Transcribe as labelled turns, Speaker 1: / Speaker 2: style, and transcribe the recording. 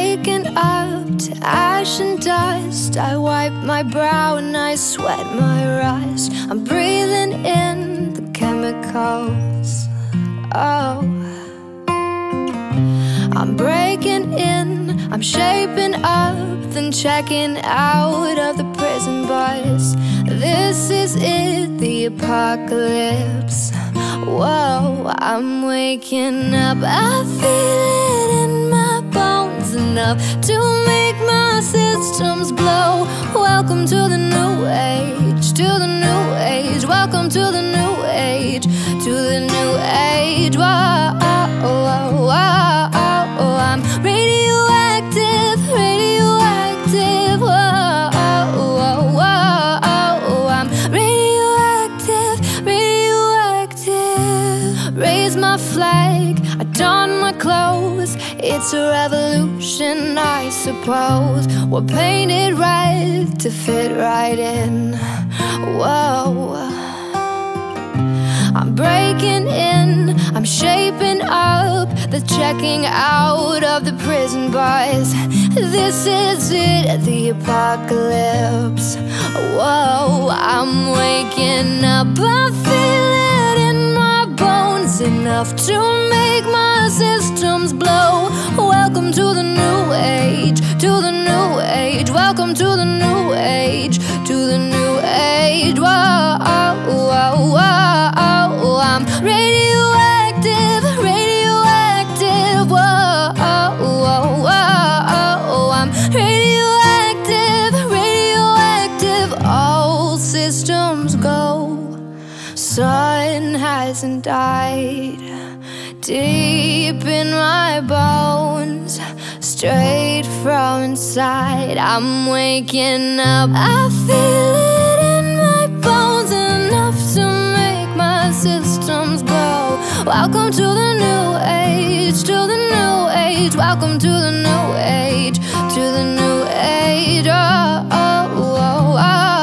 Speaker 1: waking up to ash and dust. I wipe my brow and I sweat my rust. I'm breathing in the chemicals. Oh, I'm breaking in, I'm shaping up, then checking out of the prison bus. This is it, the apocalypse. Whoa, I'm waking up, I feel it in my bones, enough to make my systems blow. Welcome to the new age, to the new age. Welcome to the new age, to the new age. Whoa, whoa, whoa, I'm radioactive, radioactive. Whoa, whoa, whoa, I'm radioactive, radioactive. Raise my flag, I don my clothes. It's a revolution, I suppose. We're painted red to fit right in. Whoa, I'm breaking in, I'm shaping up, the checking out of the prison bars. This is it, the apocalypse. Whoa, I'm waking up, I feel it in my bones, enough to make my systems blow. Welcome to the new age, to the new age. Welcome to the new age, to the new age. Whoa, whoa, whoa, I'm radioactive, radioactive. Whoa, whoa, whoa, I'm radioactive, radioactive. All systems go. Sun hasn't died. Deep in my bones, straight from inside, I'm waking up. I feel it in my bones, enough to make my systems glow. Welcome to the new age, to the new age. Welcome to the new age, to the new age. Oh, oh, oh, oh.